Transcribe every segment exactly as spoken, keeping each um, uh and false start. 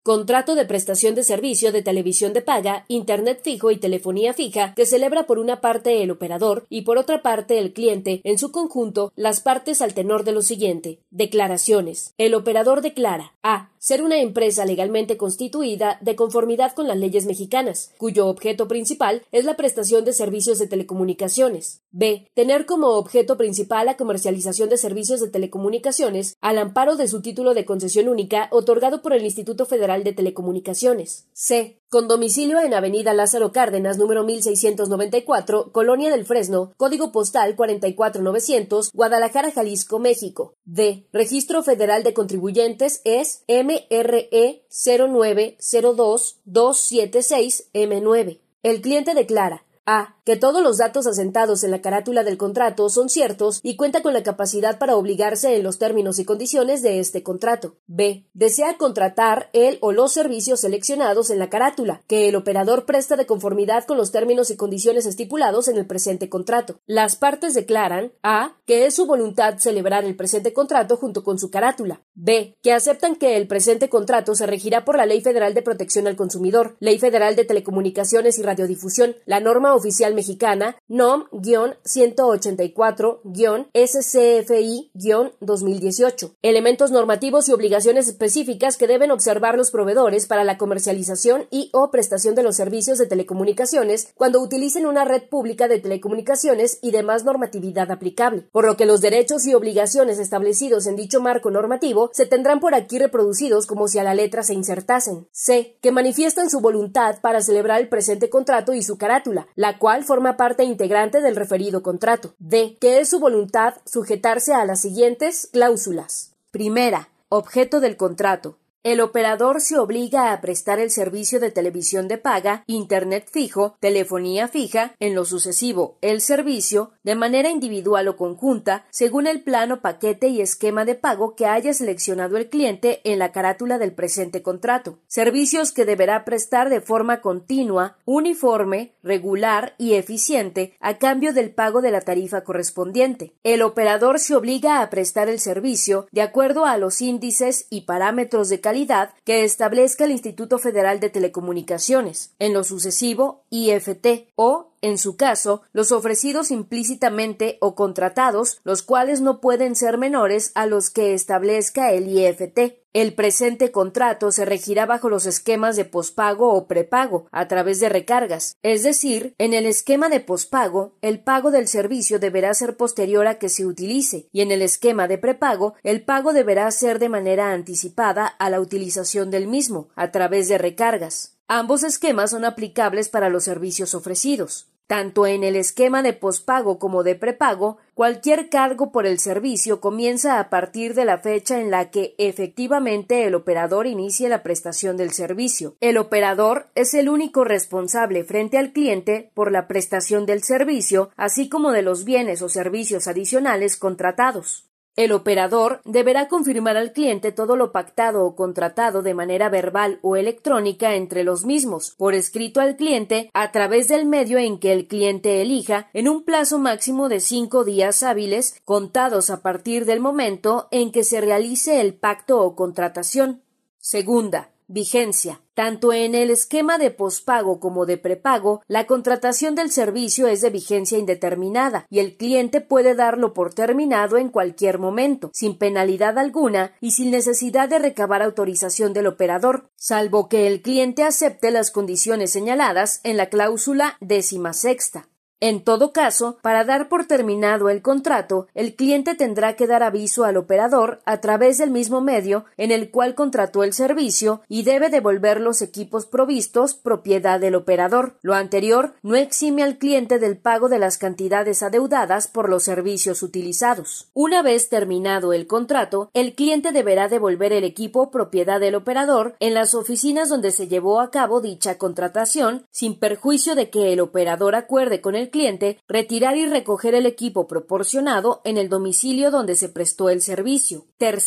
Contrato de prestación de servicio de televisión de paga, internet fijo y telefonía fija que celebra por una parte el operador y por otra parte el cliente, en su conjunto, las partes al tenor de lo siguiente. Declaraciones. El operador declara a. Ser una empresa legalmente constituida de conformidad con las leyes mexicanas, cuyo objeto principal es la prestación de servicios de telecomunicaciones. B. Tener como objeto principal la comercialización de servicios de telecomunicaciones al amparo de su título de concesión única otorgado por el Instituto Federal de Telecomunicaciones. C. Con domicilio en Avenida Lázaro Cárdenas, número mil seiscientos noventa y cuatro, Colonia del Fresno, código postal cuarenta y cuatro mil novecientos, Guadalajara, Jalisco, México. D. Registro Federal de Contribuyentes es M R E cero nueve cero dos dos siete seis M nueve. El cliente declara a. Que todos los datos asentados en la carátula del contrato son ciertos y cuenta con la capacidad para obligarse en los términos y condiciones de este contrato. B. Desea contratar el o los servicios seleccionados en la carátula, que el operador presta de conformidad con los términos y condiciones estipulados en el presente contrato. Las partes declaran a. Que es su voluntad celebrar el presente contrato junto con su carátula. B. Que aceptan que el presente contrato se regirá por la Ley Federal de Protección al Consumidor, Ley Federal de Telecomunicaciones y Radiodifusión, la norma oficial mexicana N O M ciento ochenta y cuatro S C F I dos mil dieciocho. Elementos normativos y obligaciones específicas que deben observar los proveedores para la comercialización y o prestación de los servicios de telecomunicaciones cuando utilicen una red pública de telecomunicaciones y demás normatividad aplicable, por lo que los derechos y obligaciones establecidos en dicho marco normativo se tendrán por aquí reproducidos como si a la letra se insertasen. C. Que manifiestan su voluntad para celebrar el presente contrato y su carátula, la cual forma parte integrante del referido contrato. D. Que es su voluntad sujetarse a las siguientes cláusulas. Primera. Objeto del contrato. El operador se obliga a prestar el servicio de televisión de paga, internet fijo, telefonía fija, en lo sucesivo, el servicio, de manera individual o conjunta, según el plano, paquete y esquema de pago que haya seleccionado el cliente en la carátula del presente contrato. Servicios que deberá prestar de forma continua, uniforme, regular y eficiente a cambio del pago de la tarifa correspondiente. El operador se obliga a prestar el servicio de acuerdo a los índices y parámetros de calidad que establezca el Instituto Federal de Telecomunicaciones, en lo sucesivo I F T, o, en su caso, los ofrecidos implícitamente o contratados, los cuales no pueden ser menores a los que establezca el I F T. El presente contrato se regirá bajo los esquemas de pospago o prepago a través de recargas, es decir, en el esquema de pospago, el pago del servicio deberá ser posterior a que se utilice, y en el esquema de prepago, el pago deberá ser de manera anticipada a la utilización del mismo, a través de recargas. Ambos esquemas son aplicables para los servicios ofrecidos. Tanto en el esquema de pospago como de prepago, cualquier cargo por el servicio comienza a partir de la fecha en la que efectivamente el operador inicie la prestación del servicio. El operador es el único responsable frente al cliente por la prestación del servicio, así como de los bienes o servicios adicionales contratados. El operador deberá confirmar al cliente todo lo pactado o contratado de manera verbal o electrónica entre los mismos, por escrito al cliente, a través del medio en que el cliente elija, en un plazo máximo de cinco días hábiles, contados a partir del momento en que se realice el pacto o contratación. Segunda. Vigencia. Tanto en el esquema de pospago como de prepago, la contratación del servicio es de vigencia indeterminada y el cliente puede darlo por terminado en cualquier momento, sin penalidad alguna y sin necesidad de recabar autorización del operador, salvo que el cliente acepte las condiciones señaladas en la cláusula décima sexta. En todo caso, para dar por terminado el contrato, el cliente tendrá que dar aviso al operador a través del mismo medio en el cual contrató el servicio y debe devolver los equipos provistos propiedad del operador. Lo anterior no exime al cliente del pago de las cantidades adeudadas por los servicios utilizados. Una vez terminado el contrato, el cliente deberá devolver el equipo propiedad del operador en las oficinas donde se llevó a cabo dicha contratación, sin perjuicio de que el operador acuerde con el cliente retirar y recoger el equipo proporcionado en el domicilio donde se prestó el servicio. Tercera.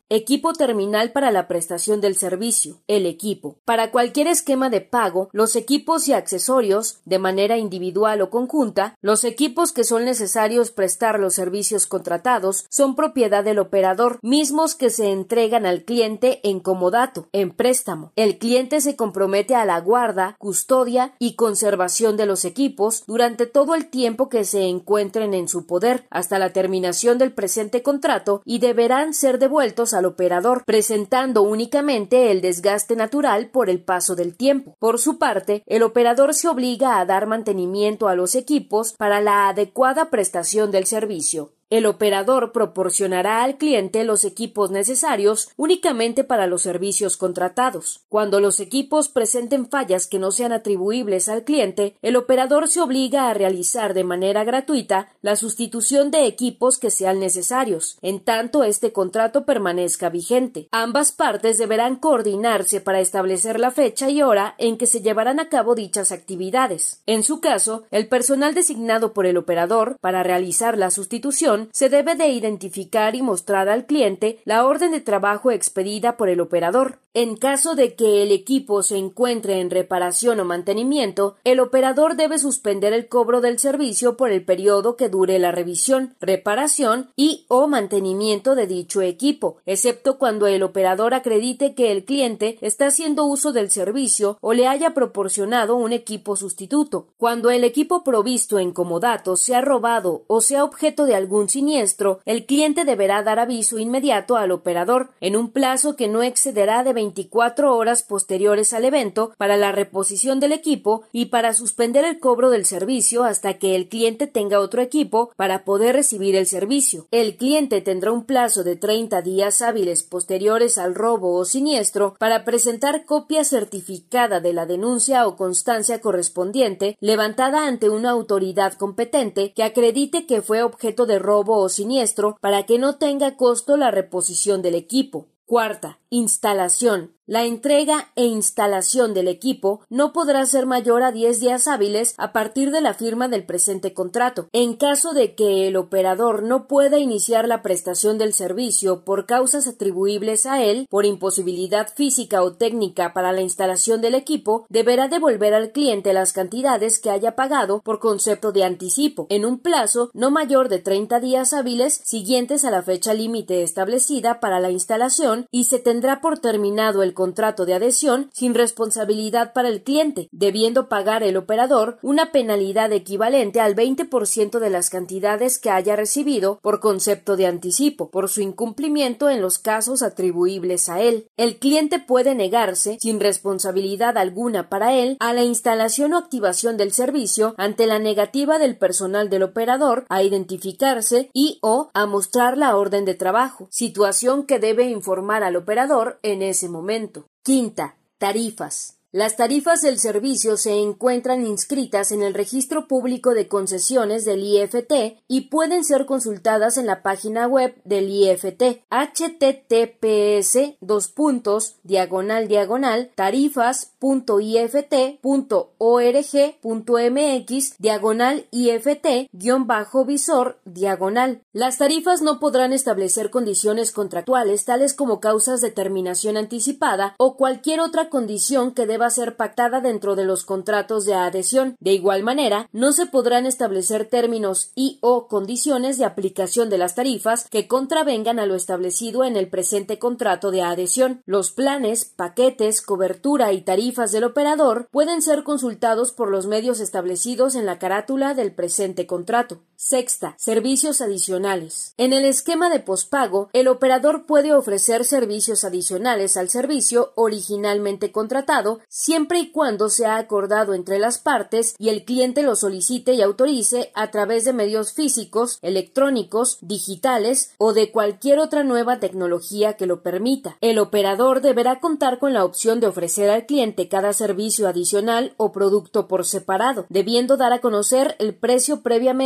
Equipo terminal para la prestación del servicio, el equipo. Para cualquier esquema de pago, los equipos y accesorios, de manera individual o conjunta, los equipos que son necesarios prestar los servicios contratados son propiedad del operador, mismos que se entregan al cliente en comodato, en préstamo. El cliente se compromete a la guarda, custodia y conservación de los equipos durante todo el tiempo que se encuentren en su poder, hasta la terminación del presente contrato, y deberán ser devueltos al operador, presentando únicamente el desgaste natural por el paso del tiempo. Por su parte, el operador se obliga a dar mantenimiento a los equipos para la adecuada prestación del servicio. El operador proporcionará al cliente los equipos necesarios únicamente para los servicios contratados. Cuando los equipos presenten fallas que no sean atribuibles al cliente, el operador se obliga a realizar de manera gratuita la sustitución de equipos que sean necesarios, en tanto este contrato permanezca vigente. Ambas partes deberán coordinarse para establecer la fecha y hora en que se llevarán a cabo dichas actividades. En su caso, el personal designado por el operador para realizar la sustitución se debe de identificar y mostrar al cliente la orden de trabajo expedida por el operador. En caso de que el equipo se encuentre en reparación o mantenimiento, el operador debe suspender el cobro del servicio por el periodo que dure la revisión, reparación y o mantenimiento de dicho equipo, excepto cuando el operador acredite que el cliente está haciendo uso del servicio o le haya proporcionado un equipo sustituto. Cuando el equipo provisto en comodato sea robado o sea objeto de algún siniestro, el cliente deberá dar aviso inmediato al operador en un plazo que no excederá de veinticuatro horas posteriores al evento para la reposición del equipo y para suspender el cobro del servicio hasta que el cliente tenga otro equipo para poder recibir el servicio. El cliente tendrá un plazo de treinta días hábiles posteriores al robo o siniestro para presentar copia certificada de la denuncia o constancia correspondiente levantada ante una autoridad competente que acredite que fue objeto de robo o siniestro para que no tenga costo la reposición del equipo. Cuarta, instalación. La entrega e instalación del equipo no podrá ser mayor a diez días hábiles a partir de la firma del presente contrato. En caso de que el operador no pueda iniciar la prestación del servicio por causas atribuibles a él, por imposibilidad física o técnica para la instalación del equipo, deberá devolver al cliente las cantidades que haya pagado por concepto de anticipo, en un plazo no mayor de treinta días hábiles siguientes a la fecha límite establecida para la instalación, y se tendrá por terminado el contrato de adhesión sin responsabilidad para el cliente, debiendo pagar el operador una penalidad equivalente al veinte por ciento de las cantidades que haya recibido por concepto de anticipo, por su incumplimiento en los casos atribuibles a él. El cliente puede negarse, sin responsabilidad alguna para él, a la instalación o activación del servicio ante la negativa del personal del operador a identificarse y o a mostrar la orden de trabajo, situación que debe informar al operador en ese momento. Quinta, tarifas. Las tarifas del servicio se encuentran inscritas en el Registro Público de Concesiones del I F T y pueden ser consultadas en la página web del I F T, https dos puntos diagonal diagonal tarifas punto ift punto org punto mx diagonal ift guión bajo visor diagonal. Las tarifas no podrán establecer condiciones contractuales tales como causas de terminación anticipada o cualquier otra condición que deba va a ser pactada dentro de los contratos de adhesión. De igual manera, no se podrán establecer términos y o condiciones de aplicación de las tarifas que contravengan a lo establecido en el presente contrato de adhesión. Los planes, paquetes, cobertura y tarifas del operador pueden ser consultados por los medios establecidos en la carátula del presente contrato. Sexta, servicios adicionales. En el esquema de pospago, el operador puede ofrecer servicios adicionales al servicio originalmente contratado siempre y cuando sea acordado entre las partes y el cliente lo solicite y autorice a través de medios físicos, electrónicos, digitales o de cualquier otra nueva tecnología que lo permita. El operador deberá contar con la opción de ofrecer al cliente cada servicio adicional o producto por separado, debiendo dar a conocer el precio previamente a su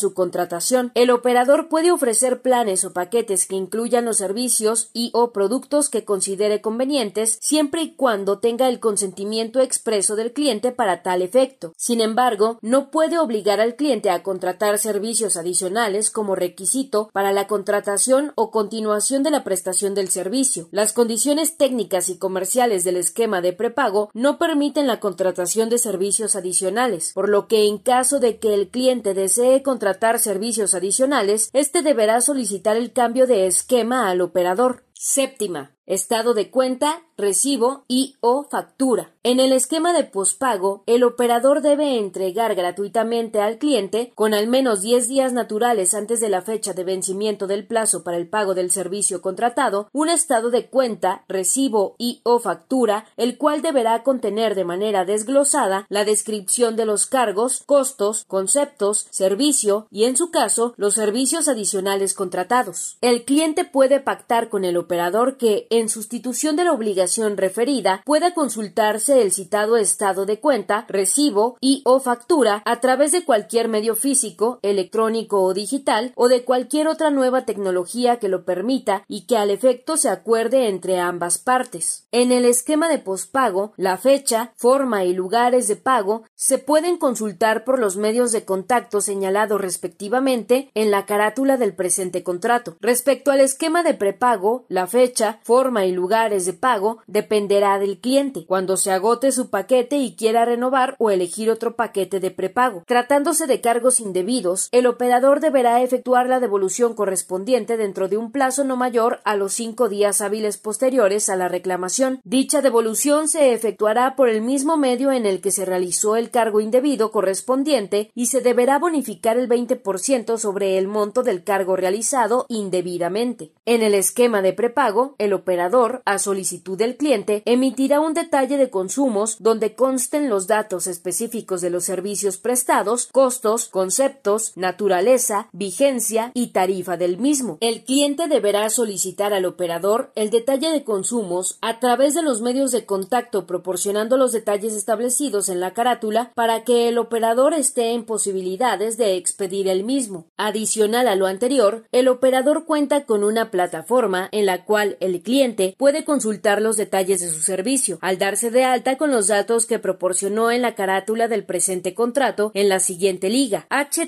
su contratación. El operador puede ofrecer planes o paquetes que incluyan los servicios y o productos que considere convenientes, siempre y cuando tenga el consentimiento expreso del cliente para tal efecto. Sin embargo, no puede obligar al cliente a contratar servicios adicionales como requisito para la contratación o continuación de la prestación del servicio. Las condiciones técnicas y comerciales del esquema de prepago no permiten la contratación de servicios adicionales, por lo que en caso de que el cliente desee contratar servicios adicionales, éste deberá solicitar el cambio de esquema al operador. Séptima. Estado de cuenta, recibo y o factura. En el esquema de pospago, el operador debe entregar gratuitamente al cliente, con al menos diez días naturales antes de la fecha de vencimiento del plazo para el pago del servicio contratado, un estado de cuenta, recibo y o factura, el cual deberá contener de manera desglosada la descripción de los cargos, costos, conceptos, servicio y, en su caso, los servicios adicionales contratados. El cliente puede pactar con el operador que, en sustitución de la obligación referida, pueda consultarse el citado estado de cuenta, recibo y o factura a través de cualquier medio físico, electrónico o digital, o de cualquier otra nueva tecnología que lo permita y que al efecto se acuerde entre ambas partes. En el esquema de pospago, la fecha, forma y lugares de pago se pueden consultar por los medios de contacto señalados respectivamente en la carátula del presente contrato. Respecto al esquema de prepago, la fecha, forma y lugares de pago dependerá del cliente cuando se agote su paquete y quiera renovar o elegir otro paquete de prepago. Tratándose de cargos indebidos, el operador deberá efectuar la devolución correspondiente dentro de un plazo no mayor a los cinco días hábiles posteriores a la reclamación. Dicha devolución se efectuará por el mismo medio en el que se realizó el cargo indebido correspondiente y se deberá bonificar el veinte por ciento sobre el monto del cargo realizado indebidamente. En el esquema de prepago, el operador a solicitud del cliente, emitirá un detalle de consumos donde consten los datos específicos de los servicios prestados, costos, conceptos, naturaleza, vigencia y tarifa del mismo. El cliente deberá solicitar al operador el detalle de consumos a través de los medios de contacto, proporcionando los detalles establecidos en la carátula para que el operador esté en posibilidades de expedir el mismo. Adicional a lo anterior, el operador cuenta con una plataforma en la cual el cliente puede consultar los detalles de su servicio, al darse de alta con los datos que proporcionó en la carátula del presente contrato en la siguiente liga: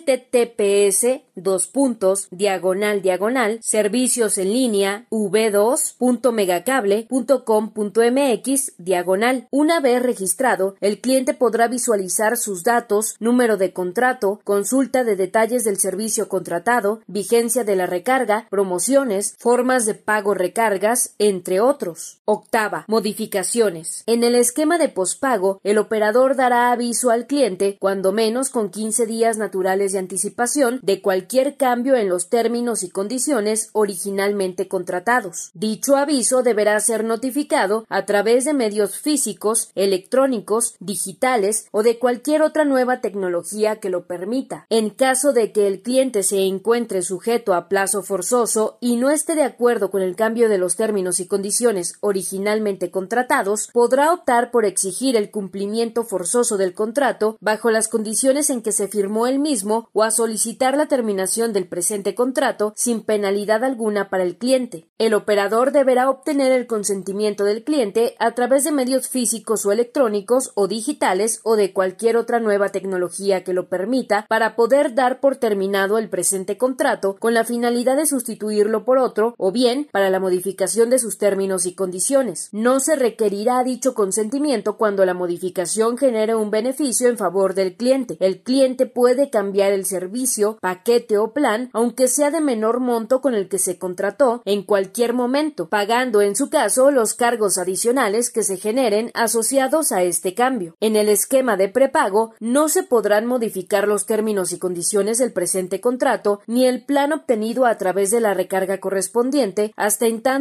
https dos puntos diagonal diagonal servicios en línea v dos punto megacable punto com punto mx diagonal. Una vez registrado, el cliente podrá visualizar sus datos, número de contrato, consulta de detalles del servicio contratado, vigencia de la recarga, promociones, formas de pago recargas, entre otros. Octava, modificaciones. En el esquema de pospago, el operador dará aviso al cliente, cuando menos con quince días naturales de anticipación, de cualquier cambio en los términos y condiciones originalmente contratados. Dicho aviso deberá ser notificado a través de medios físicos, electrónicos, digitales o de cualquier otra nueva tecnología que lo permita. En caso de que el cliente se encuentre sujeto a plazo forzoso y no esté de acuerdo con el cambio de los términos y condiciones originalmente contratados, podrá optar por exigir el cumplimiento forzoso del contrato bajo las condiciones en que se firmó el mismo o a solicitar la terminación del presente contrato sin penalidad alguna para el cliente. El operador deberá obtener el consentimiento del cliente a través de medios físicos o electrónicos o digitales o de cualquier otra nueva tecnología que lo permita para poder dar por terminado el presente contrato con la finalidad de sustituirlo por otro o bien para la modificación de sus términos y condiciones. No se requerirá dicho consentimiento cuando la modificación genere un beneficio en favor del cliente. El cliente puede cambiar el servicio, paquete o plan, aunque sea de menor monto con el que se contrató, en cualquier momento, pagando en su caso los cargos adicionales que se generen asociados a este cambio. En el esquema de prepago no se podrán modificar los términos y condiciones del presente contrato ni el plan obtenido a través de la recarga correspondiente hasta en tanto el paquete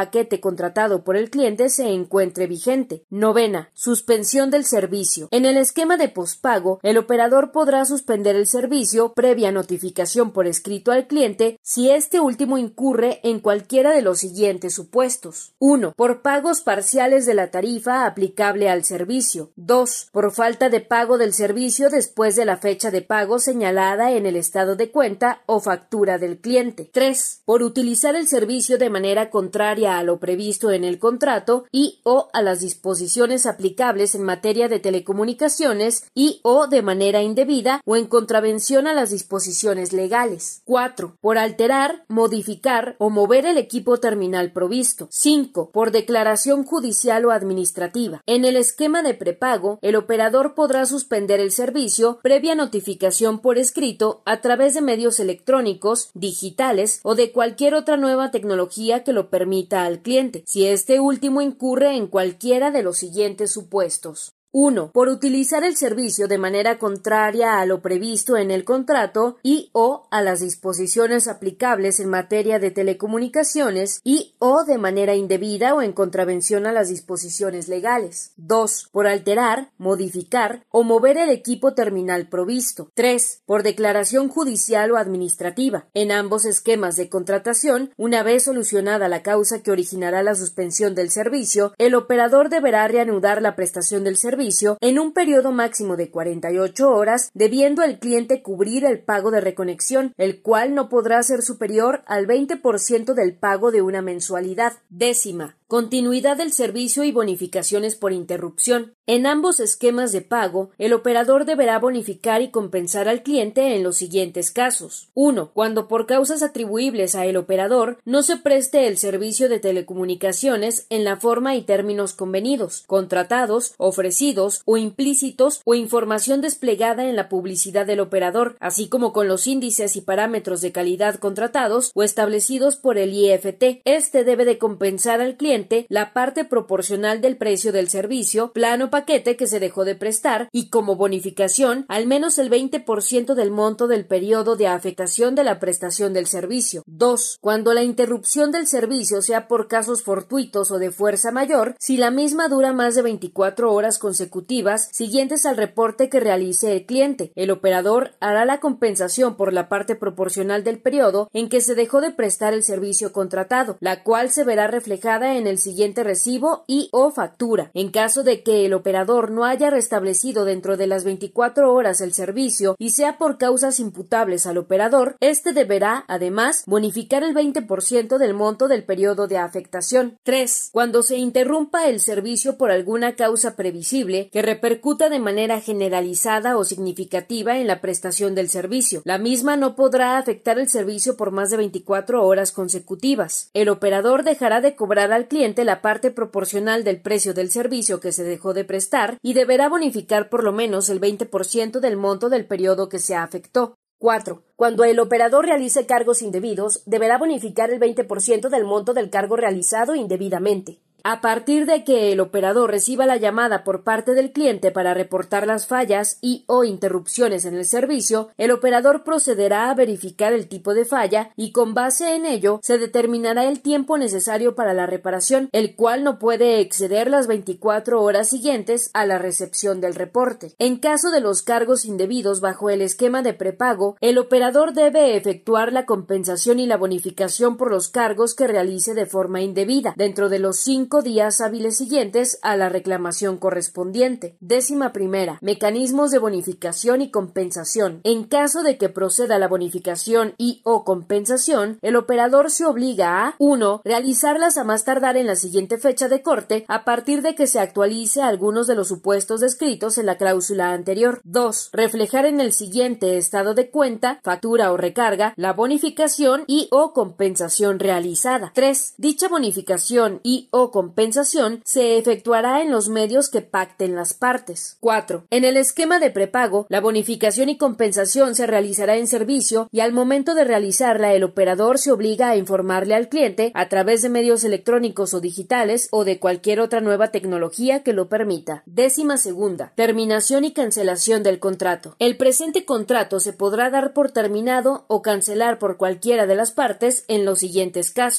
paquete contratado por el cliente se encuentre vigente. Novena, suspensión del servicio. En el esquema de pospago, el operador podrá suspender el servicio previa notificación por escrito al cliente si este último incurre en cualquiera de los siguientes supuestos. uno. Por pagos parciales de la tarifa aplicable al servicio. dos. Por falta de pago del servicio después de la fecha de pago señalada en el estado de cuenta o factura del cliente. tres. Por utilizar el servicio de manera contraria a lo previsto en el contrato y o a las disposiciones aplicables en materia de telecomunicaciones y o de manera indebida o en contravención a las disposiciones legales. cuatro. Por alterar, modificar o mover el equipo terminal provisto. cinco. Por declaración judicial o administrativa. En el esquema de prepago, el operador podrá suspender el servicio previa notificación por escrito a través de medios electrónicos, digitales o de cualquier otra nueva tecnología que lo permita al cliente, si este último incurre en cualquiera de los siguientes supuestos. uno. Por utilizar el servicio de manera contraria a lo previsto en el contrato y o a las disposiciones aplicables en materia de telecomunicaciones y o de manera indebida o en contravención a las disposiciones legales. dos. Por alterar, modificar o mover el equipo terminal provisto. tres. Por declaración judicial o administrativa. En ambos esquemas de contratación, una vez solucionada la causa que originará la suspensión del servicio, el operador deberá reanudar la prestación del servicio en un periodo máximo de cuarenta y ocho horas, debiendo el cliente cubrir el pago de reconexión, el cual no podrá ser superior al veinte por ciento del pago de una mensualidad. Décima. Continuidad del servicio y bonificaciones por interrupción. En ambos esquemas de pago, el operador deberá bonificar y compensar al cliente en los siguientes casos. uno. Cuando por causas atribuibles a el operador no se preste el servicio de telecomunicaciones en la forma y términos convenidos, contratados, ofrecidos o implícitos o información desplegada en la publicidad del operador, así como con los índices y parámetros de calidad contratados o establecidos por el I F T. Este debe de compensar al cliente la parte proporcional del precio del servicio, plano paquete que se dejó de prestar y como bonificación al menos el veinte por ciento del monto del periodo de afectación de la prestación del servicio. dos. Cuando la interrupción del servicio sea por casos fortuitos o de fuerza mayor, si la misma dura más de veinticuatro horas consecutivas siguientes al reporte que realice el cliente, el operador hará la compensación por la parte proporcional del periodo en que se dejó de prestar el servicio contratado, la cual se verá reflejada en el siguiente recibo y o factura. En caso de que el operador no haya restablecido dentro de las veinticuatro horas el servicio y sea por causas imputables al operador, este deberá, además, bonificar el veinte por ciento del monto del periodo de afectación. tres. Cuando se interrumpa el servicio por alguna causa previsible que repercuta de manera generalizada o significativa en la prestación del servicio, la misma no podrá afectar el servicio por más de veinticuatro horas consecutivas. El operador dejará de cobrar al cliente la parte proporcional del precio del servicio que se dejó de prestar y deberá bonificar por lo menos el veinte por ciento del monto del periodo que se afectó. cuatro. Cuando el operador realice cargos indebidos, deberá bonificar el veinte por ciento del monto del cargo realizado indebidamente. A partir de que el operador reciba la llamada por parte del cliente para reportar las fallas y o interrupciones en el servicio, el operador procederá a verificar el tipo de falla y con base en ello se determinará el tiempo necesario para la reparación, el cual no puede exceder las veinticuatro horas siguientes a la recepción del reporte. En caso de los cargos indebidos bajo el esquema de prepago, el operador debe efectuar la compensación y la bonificación por los cargos que realice de forma indebida, dentro de los cinco días hábiles siguientes a la reclamación correspondiente. Décima primera. Mecanismos de bonificación y compensación. En caso de que proceda la bonificación y o compensación, el operador se obliga a uno. Realizarlas a más tardar en la siguiente fecha de corte a partir de que se actualice algunos de los supuestos descritos en la cláusula anterior. dos. Reflejar en el siguiente estado de cuenta, factura o recarga, la bonificación y o compensación realizada. tres. Dicha bonificación y o compensación se efectuará en los medios que pacten las partes. cuatro. En el esquema de prepago, la bonificación y compensación se realizará en servicio y al momento de realizarla el operador se obliga a informarle al cliente a través de medios electrónicos o digitales o de cualquier otra nueva tecnología que lo permita. Décima segunda. Terminación y cancelación del contrato. El presente contrato se podrá dar por terminado o cancelar por cualquiera de las partes en los siguientes casos.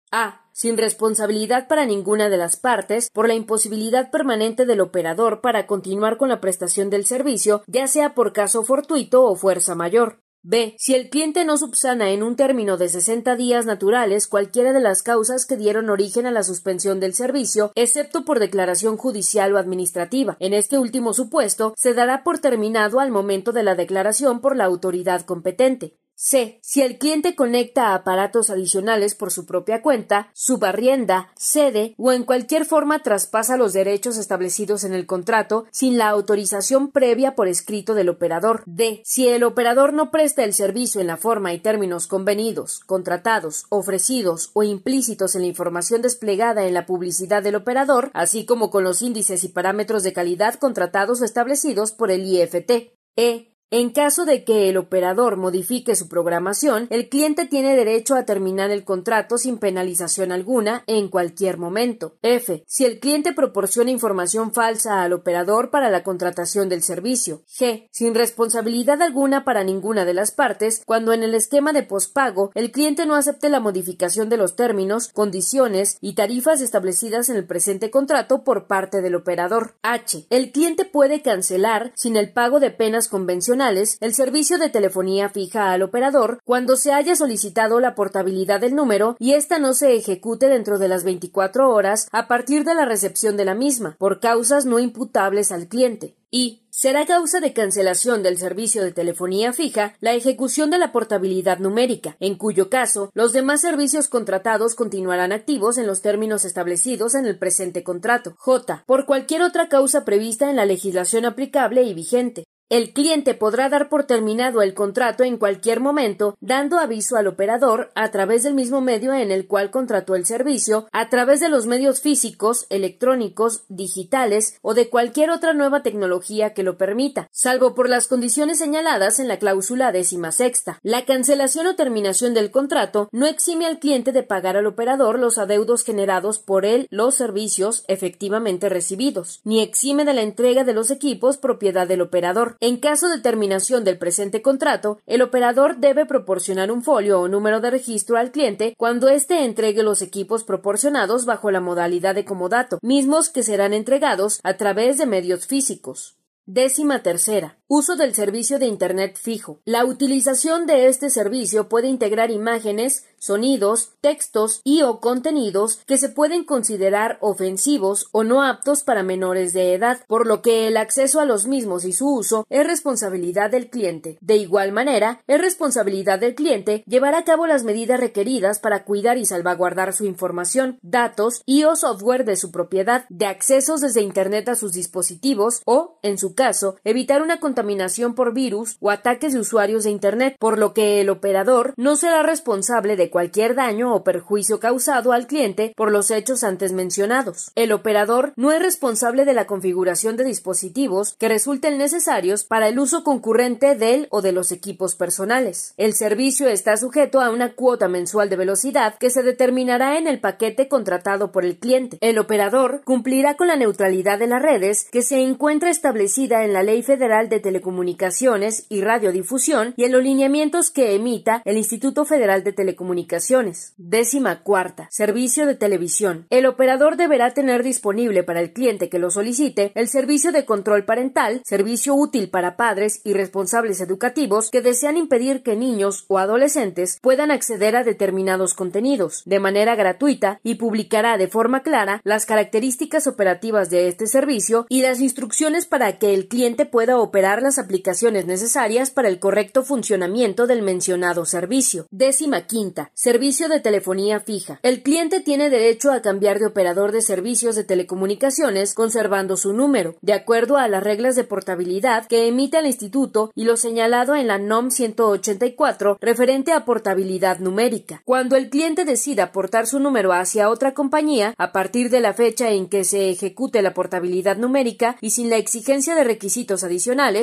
A. Sin responsabilidad para ninguna de las partes por la imposibilidad permanente del operador para continuar con la prestación del servicio, ya sea por caso fortuito o fuerza mayor. B. Si el cliente no subsana en un término de sesenta días naturales cualquiera de las causas que dieron origen a la suspensión del servicio, excepto por declaración judicial o administrativa. En este último supuesto, se dará por terminado al momento de la declaración por la autoridad competente. C. Si el cliente conecta aparatos adicionales por su propia cuenta, subarrienda, cede o en cualquier forma traspasa los derechos establecidos en el contrato sin la autorización previa por escrito del operador. D. Si el operador no presta el servicio en la forma y términos convenidos, contratados, ofrecidos o implícitos en la información desplegada en la publicidad del operador, así como con los índices y parámetros de calidad contratados o establecidos por el I F T. E. En caso de que el operador modifique su programación, el cliente tiene derecho a terminar el contrato sin penalización alguna en cualquier momento. F. Si el cliente proporciona información falsa al operador para la contratación del servicio. G. Sin responsabilidad alguna para ninguna de las partes, cuando en el esquema de pospago el cliente no acepte la modificación de los términos, condiciones y tarifas establecidas en el presente contrato por parte del operador. H. El cliente puede cancelar, sin el pago de penas convencionales, el servicio de telefonía fija al operador cuando se haya solicitado la portabilidad del número y ésta no se ejecute dentro de las veinticuatro horas a partir de la recepción de la misma, por causas no imputables al cliente. Y será causa de cancelación del servicio de telefonía fija la ejecución de la portabilidad numérica, en cuyo caso los demás servicios contratados continuarán activos en los términos establecidos en el presente contrato. J. Por cualquier otra causa prevista en la legislación aplicable y vigente. El cliente podrá dar por terminado el contrato en cualquier momento, dando aviso al operador a través del mismo medio en el cual contrató el servicio, a través de los medios físicos, electrónicos, digitales o de cualquier otra nueva tecnología que lo permita, salvo por las condiciones señaladas en la cláusula décima sexta. La cancelación o terminación del contrato no exime al cliente de pagar al operador los adeudos generados por él los servicios efectivamente recibidos, ni exime de la entrega de los equipos propiedad del operador. En caso de terminación del presente contrato, el operador debe proporcionar un folio o número de registro al cliente cuando éste entregue los equipos proporcionados bajo la modalidad de comodato, mismos que serán entregados a través de medios físicos. Décima tercera. Uso del servicio de Internet fijo. La utilización de este servicio puede integrar imágenes, sonidos, textos y o contenidos que se pueden considerar ofensivos o no aptos para menores de edad, por lo que el acceso a los mismos y su uso es responsabilidad del cliente. De igual manera, es responsabilidad del cliente llevar a cabo las medidas requeridas para cuidar y salvaguardar su información, datos y o software de su propiedad, de accesos desde Internet a sus dispositivos o, en su caso, evitar una contaminación por virus o ataques de usuarios de Internet, por lo que el operador no será responsable de cualquier daño o perjuicio causado al cliente por los hechos antes mencionados. El operador no es responsable de la configuración de dispositivos que resulten necesarios para el uso concurrente del o de los equipos personales. El servicio está sujeto a una cuota mensual de velocidad que se determinará en el paquete contratado por el cliente. El operador cumplirá con la neutralidad de las redes que se encuentra establecida en la Ley Federal de Telecomunicaciones y Radiodifusión y en los lineamientos que emita el Instituto Federal de Telecomunicaciones. Décima cuarta. Servicio de televisión. El operador deberá tener disponible para el cliente que lo solicite el servicio de control parental, servicio útil para padres y responsables educativos que desean impedir que niños o adolescentes puedan acceder a determinados contenidos de manera gratuita y publicará de forma clara las características operativas de este servicio y las instrucciones para que el cliente pueda operar las aplicaciones necesarias para el correcto funcionamiento del mencionado servicio. Décima quinta. Servicio de telefonía fija. El cliente tiene derecho a cambiar de operador de servicios de telecomunicaciones conservando su número, de acuerdo a las reglas de portabilidad que emite el Instituto y lo señalado en la N O M ciento ochenta y cuatro referente a portabilidad numérica. Cuando el cliente decida portar su número hacia otra compañía, a partir de la fecha en que se ejecute la portabilidad numérica y sin la exigencia de requisitos adicionales,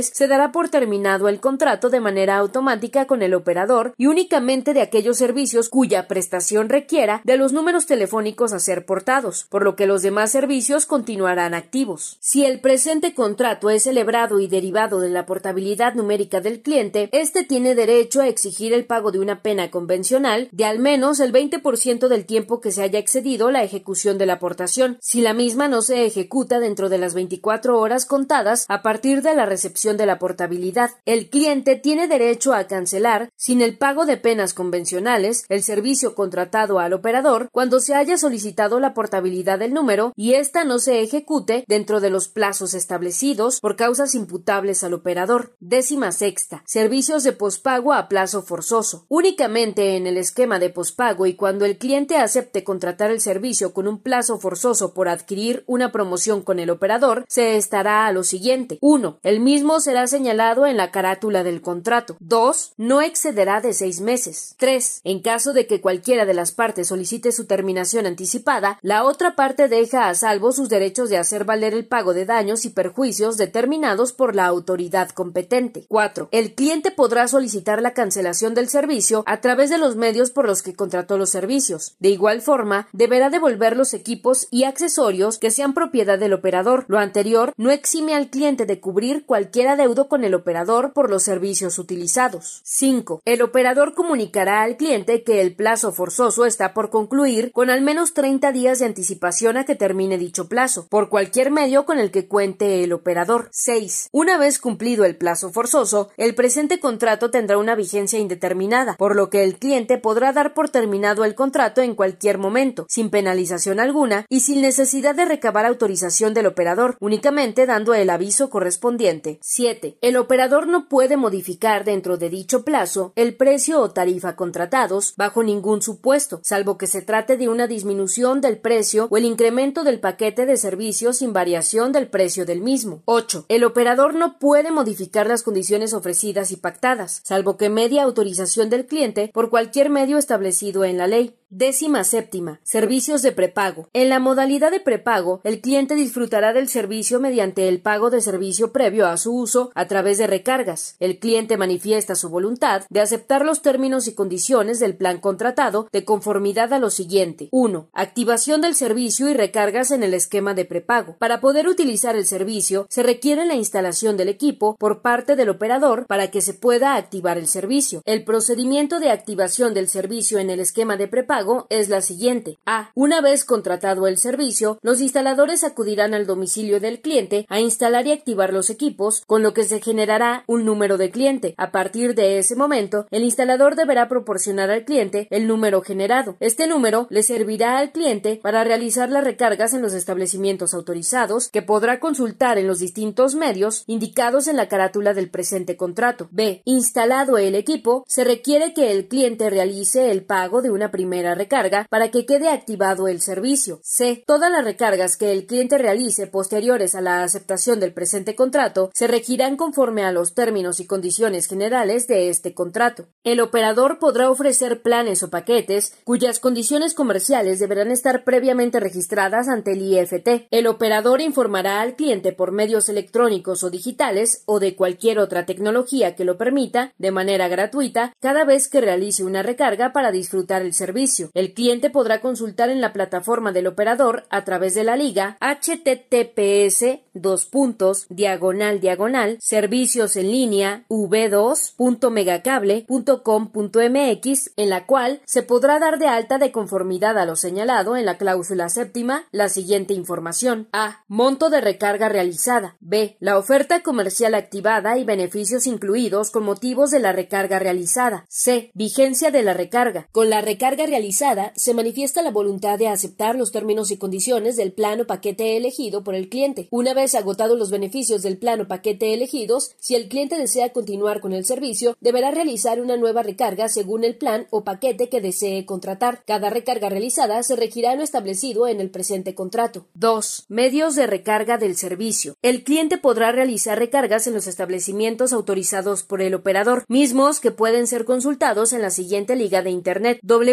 convencionales, se dará por terminado el contrato de manera automática con el operador y únicamente de aquellos servicios cuya prestación requiera de los números telefónicos a ser portados, por lo que los demás servicios continuarán activos. Si el presente contrato es celebrado y derivado de la portabilidad numérica del cliente, éste tiene derecho a exigir el pago de una pena convencional de al menos el veinte por ciento del tiempo que se haya excedido la ejecución de la aportación, si la misma no se ejecuta dentro de las veinticuatro horas contadas a partir de la recepción de la portabilidad. El cliente tiene derecho a cancelar, sin el pago de penas convencionales, el servicio contratado al operador cuando se haya solicitado la portabilidad del número y ésta no se ejecute dentro de los plazos establecidos por causas imputables al operador. Décima sexta. Servicios de pospago a plazo forzoso. Únicamente en el esquema de pospago y cuando el cliente acepte contratar el servicio con un plazo forzoso por adquirir una promoción con el operador, se estará a lo siguiente. uno. El mismo será señalado en la carátula del contrato. dos. No excederá de seis meses. tres. En caso de que cualquiera de las partes solicite su terminación anticipada, la otra parte deja a salvo sus derechos de hacer valer el pago de daños y perjuicios determinados por la autoridad competente. cuatro. El cliente podrá solicitar la cancelación del servicio a través de los medios por los que contrató los servicios. De igual forma, deberá devolver los equipos y accesorios que sean propiedad del operador. Lo anterior no exime al cliente de cubrir cualquier adeudo con el operador por los servicios utilizados. cinco. El operador comunicará al cliente que el plazo forzoso está por concluir con al menos treinta días de anticipación a que termine dicho plazo, por cualquier medio con el que cuente el operador. seis. Una vez cumplido el plazo forzoso, el presente contrato tendrá una vigencia indeterminada, por lo que el cliente podrá dar por terminado el contrato en cualquier momento, sin penalización alguna y sin necesidad de recabar autorización del operador, únicamente dando el aviso correspondiente. siete. El operador no puede modificar dentro de dicho plazo el precio o tarifa contratados bajo ningún supuesto, salvo que se trate de una disminución del precio o el incremento del paquete de servicios sin variación del precio del mismo. ocho. El operador no puede modificar las condiciones ofrecidas y pactadas, salvo que medie autorización del cliente por cualquier medio establecido en la ley. Décima séptima. Servicios de prepago. En la modalidad de prepago, el cliente disfrutará del servicio mediante el pago de servicio previo a su uso a través de recargas. El cliente manifiesta su voluntad de aceptar los términos y condiciones del plan contratado de conformidad a lo siguiente. uno. Activación del servicio y recargas en el esquema de prepago. Para poder utilizar el servicio, se requiere la instalación del equipo por parte del operador para que se pueda activar el servicio. El procedimiento de activación del servicio en el esquema de prepago es la siguiente. A. Una vez contratado el servicio, los instaladores acudirán al domicilio del cliente a instalar y activar los equipos, con lo que se generará un número de cliente. A partir de ese momento, el instalador deberá proporcionar al cliente el número generado. Este número le servirá al cliente para realizar las recargas en los establecimientos autorizados, que podrá consultar en los distintos medios indicados en la carátula del presente contrato. B. Instalado el equipo, se requiere que el cliente realice el pago de una primera recarga para que quede activado el servicio. C. Todas las recargas que el cliente realice posteriores a la aceptación del presente contrato se regirán conforme a los términos y condiciones generales de este contrato. El operador podrá ofrecer planes o paquetes cuyas condiciones comerciales deberán estar previamente registradas ante el I F T. El operador informará al cliente por medios electrónicos o digitales o de cualquier otra tecnología que lo permita, de manera gratuita, cada vez que realice una recarga para disfrutar el servicio. El cliente podrá consultar en la plataforma del operador a través de la liga H T T P S dos puntos diagonal diagonal servicios en línea v dos punto megacable punto com punto m x, en la cual se podrá dar de alta de conformidad a lo señalado en la cláusula séptima la siguiente información. A. Monto de recarga realizada. B. La oferta comercial activada y beneficios incluidos con motivos de la recarga realizada. C. Vigencia de la recarga. Con la recarga realizada se manifiesta la voluntad de aceptar los términos y condiciones del plan o paquete elegido por el cliente. Una vez agotados los beneficios del plan o paquete elegidos, si el cliente desea continuar con el servicio, deberá realizar una nueva recarga según el plan o paquete que desee contratar. Cada recarga realizada se regirá en lo establecido en el presente contrato. dos. Medios de recarga del servicio. El cliente podrá realizar recargas en los establecimientos autorizados por el operador, mismos que pueden ser consultados en la siguiente liga de internet: w w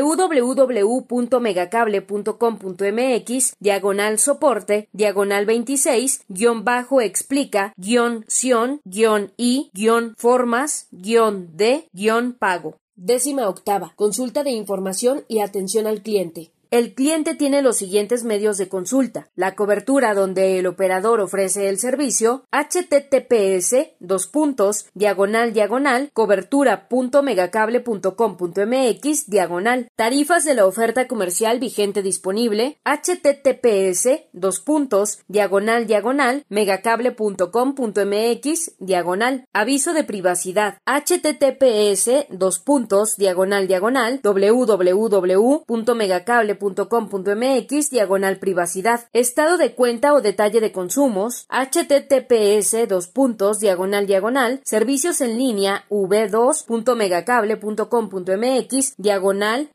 w w w punto megacable punto com punto m x diagonal soporte diagonal veintiséis guión bajo explica guión sion guión i guión formas guión de guión pago. Décima octava. Consulta de información y atención al cliente. El cliente tiene los siguientes medios de consulta: la cobertura donde el operador ofrece el servicio, https dos puntos diagonal diagonal cobertura punto megacable punto com punto mx diagonal tarifas de la oferta comercial vigente disponible, https dos puntos diagonal diagonal megacable punto com punto mx diagonal aviso de privacidad, https dos puntos diagonal diagonal www punto megacable punto com punto mx diagonal privacidad, estado de cuenta o detalle de consumos, https dos puntos diagonal diagonal servicios en línea v dos punto megacable punto com punto mx diagonal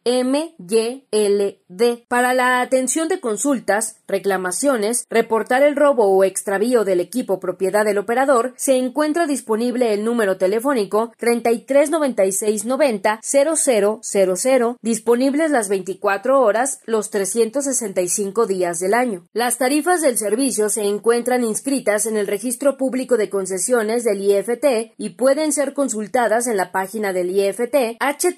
myld. Para la atención de consultas, reclamaciones, reportar el robo o extravío del equipo propiedad del operador, se encuentra disponible el número telefónico treinta y tres noventa y seis noventa cero cero cero cero, disponibles las veinticuatro horas, los trescientos sesenta y cinco días del año. Las tarifas del servicio se encuentran inscritas en el Registro Público de Concesiones del I F T y pueden ser consultadas en la página del I F T,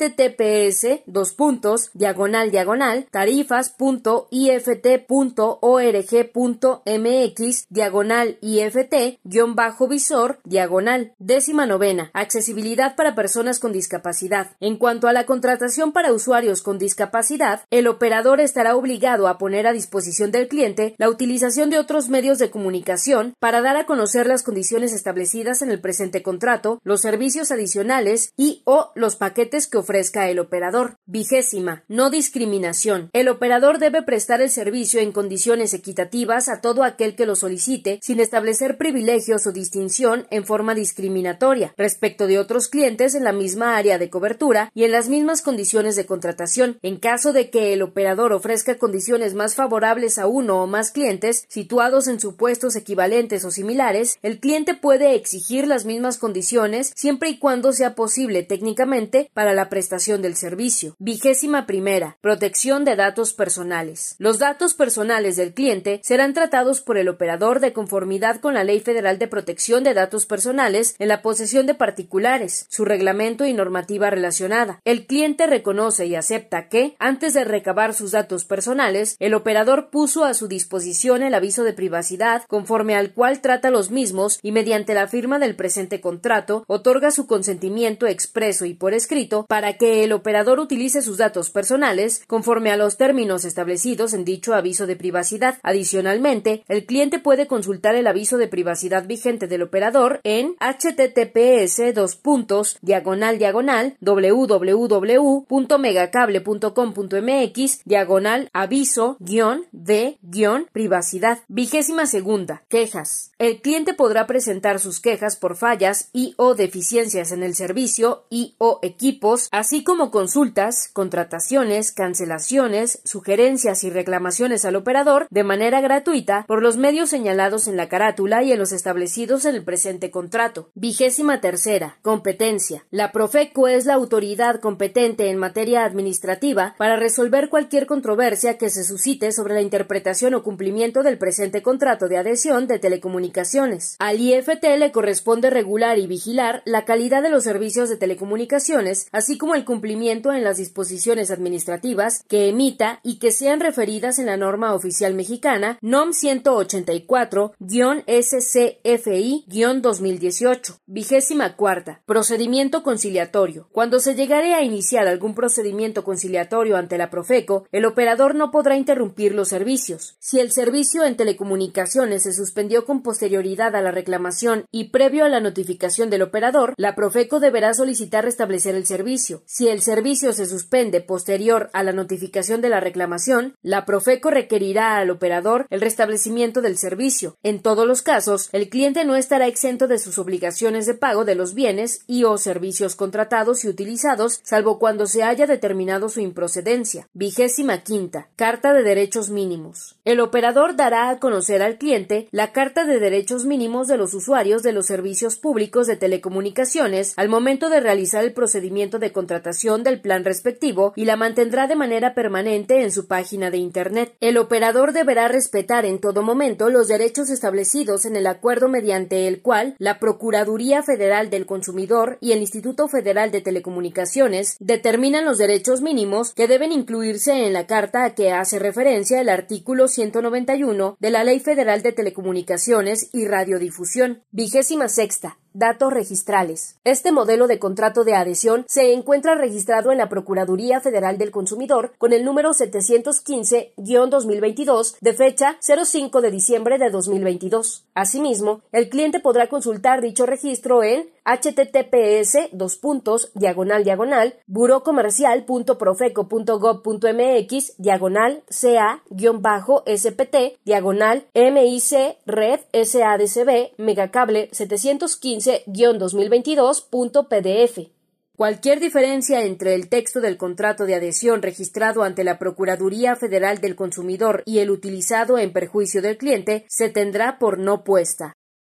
https dos puntos diagonal diagonal tarifas punto i f t punto org punto mx diagonal ift guión bajo visor diagonal. Décima novena. Accesibilidad para personas con discapacidad. En cuanto a la contratación para usuarios con discapacidad, el operador estará obligado a poner a disposición del cliente la utilización de otros medios de comunicación para dar a conocer las condiciones establecidas en el presente contrato, los servicios adicionales y o los paquetes que ofrezca el operador. Vigésima. No discriminación. El operador debe prestar el servicio en condiciones equitativas a todo aquel que lo solicite, sin establecer privilegios o distinción en forma discriminatoria respecto de otros clientes en la misma área de cobertura y en las mismas condiciones de contratación. En caso de que el operador ofrezca condiciones más favorables a uno o más clientes situados en supuestos equivalentes o similares, el cliente puede exigir las mismas condiciones siempre y cuando sea posible técnicamente para la prestación del servicio. Vigésima primera. Protección de datos personales. Los datos personales del cliente serán tratados por el operador de conformidad con la Ley Federal de Protección de Datos Personales en la posesión de particulares, su reglamento y normativa relacionada. El cliente reconoce y acepta que, antes de recabar sus datos personales, el operador puso a su disposición el aviso de privacidad, conforme al cual trata los mismos y mediante la firma del presente contrato, otorga su consentimiento expreso y por escrito para que el operador utilice sus datos personales conforme a los términos establecidos en dicho aviso de privacidad. Adicionalmente, el cliente puede consultar el aviso de privacidad vigente del operador en https dos puntos diagonal diagonal www punto megacable punto com punto mx diagonal aviso guión de guión privacidad. Vigésima segunda. Quejas. El cliente podrá presentar sus quejas por fallas y o deficiencias en el servicio y o equipos, así como consultas, contrataciones, cancelaciones, sugerencias y reclamaciones al operador de manera gratuita por los medios señalados en la carátula y en los establecidos en el presente contrato. Vigésima tercera. Competencia. La Profeco es la autoridad competente en materia administrativa para resolver cualquier controversia que se suscite sobre la interpretación o cumplimiento del presente contrato de adhesión de telecomunicaciones. Al I F T le corresponde regular y vigilar la calidad de los servicios de telecomunicaciones, así como el cumplimiento en las disposiciones administrativas que emita y que sean referidas en la norma oficial mexicana N O M ciento ochenta y cuatro S C F I dos mil dieciocho. Vigésima cuarta. Procedimiento conciliatorio. Cuando se llegare a iniciar algún procedimiento conciliatorio ante la Profeco, el operador no podrá interrumpir los servicios. Si el servicio en telecomunicaciones se suspendió con posterioridad a la reclamación y previo a la notificación del operador, la Profeco deberá solicitar restablecer el servicio. Si el servicio se suspende posterior a la notificación de la reclamación, la Profeco requerirá al operador el restablecimiento del servicio. En todos los casos, el cliente no estará exento de sus obligaciones de pago de los bienes y o servicios contratados y utilizados, salvo cuando se haya determinado su improcedencia. Vigésima Vigésima quinta. Carta de derechos mínimos. El operador dará a conocer al cliente la Carta de derechos mínimos de los usuarios de los servicios públicos de telecomunicaciones al momento de realizar el procedimiento de contratación del plan respectivo y la mantendrá de manera permanente en su página de Internet. El operador deberá respetar en todo momento los derechos establecidos en el acuerdo mediante el cual la Procuraduría Federal del Consumidor y el Instituto Federal de Telecomunicaciones determinan los derechos mínimos que deben incluirse en la carta a que hace referencia el artículo ciento noventa y uno de la Ley Federal de Telecomunicaciones y Radiodifusión. Vigésima sexta. Datos registrales. Este modelo de contrato de adhesión se encuentra registrado en la Procuraduría Federal del Consumidor con el número setecientos quince guión dos mil veintidós de fecha cero cinco de diciembre de dos mil veintidós. Asimismo, el cliente podrá consultar dicho registro en https dos puntos diagonal diagonal burocomercial.profeco.gov.mx diagonal ca guión bajo spt diagonal mic red sadcb megacable setecientos quince guión dos mil veintidós punto pdf. Cualquier diferencia entre el texto del contrato de adhesión registrado ante la Procuraduría Federal del Consumidor y el utilizado en perjuicio del cliente se tendrá por no puesta.